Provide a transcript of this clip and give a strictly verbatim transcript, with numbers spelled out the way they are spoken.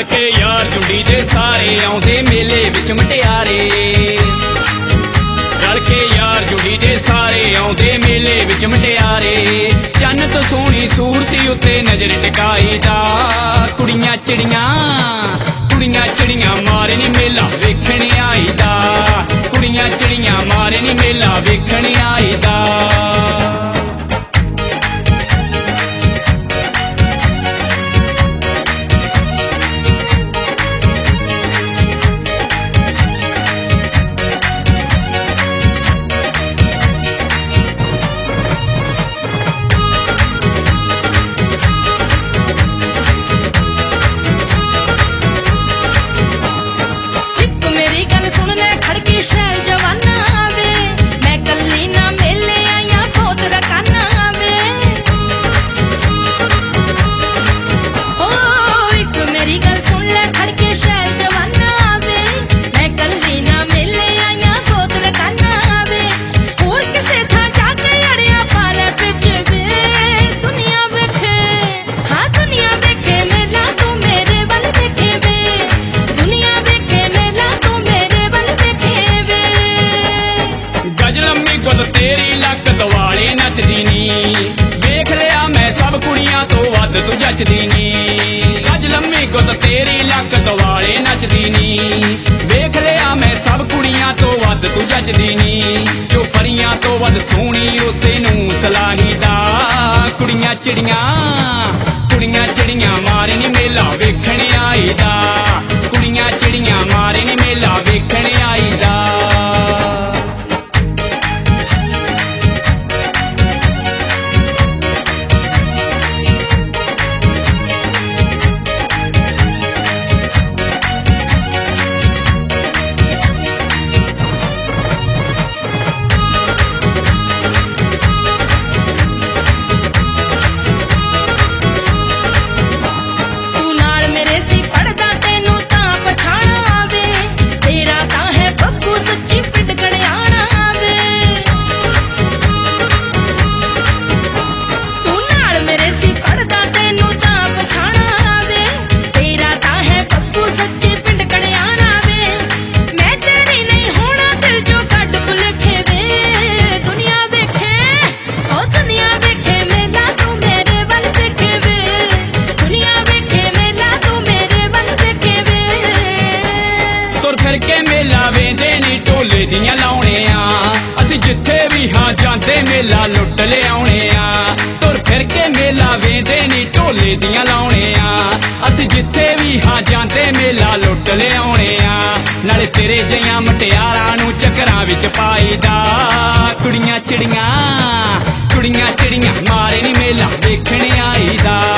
के यार जुड़ी दे सारे आउंदे मेले विच मटियारे रल के यार जुड़ी दे सारे आउंदे मेले विच मटियारे चन्न तो सोहनी सूरती उत्ते नजर टिकाई दा कुड़ियां चिड़ियां कुड़ियां चिड़ियां मारे नी मेला वेखण आई दा कुड़ियां चिड़ियां मारे नी मेला वेखण आई दा शैल जवाना वे मैं कल्ली ना मेले आया बहुत रकाना वे ओ एक मेरी गल सुन ले खड़के शैल जवाना वे मैं कल्ली ना मेले आया बहुत रकाना वे और किसे था जाके अड़िया पाले पिच वे दुनिया वेखे हाँ दुनिया वेखे मेला तू मेरे वल वेखे वे दुनिया वेखे मेला तू मेरे वल वेखे गज लम्मी गुल तेरी लक दवाले नचदी नी वेख लिया मैं सब कुड़ियां तो वध तू जचदी नी गज लम्मी गुल तेरी लक दवाले नचदी नी वेख लिया मैं सब कुड़ियां तो वध तू जचदी नी जो परियां तो वध सोहनी उसे नूं सलाही दा कुड़ियां चिड़ियां कुड़ियां चिड़ियां मारे नी मेला वेखण आई दा कुड़ियां चिड़ियां मारे नी मेला वेखण आई दा दियां लाउणे आ असीं जिथे भी हाँ जांदे मेला लुट ले आउणे आ तुर फिर के मेला वेंदे नी ढोले दियां लाउणे आ असीं जिथे भी हाँ जांदे मेला लुट ले आउणे आ नाले तेरे जिहियां मटियारां नूं चक्करां विच पाईदा कुड़ियां चिड़ियां कुड़ियां चिड़ियां मारे नी मेला वेखण आईदा।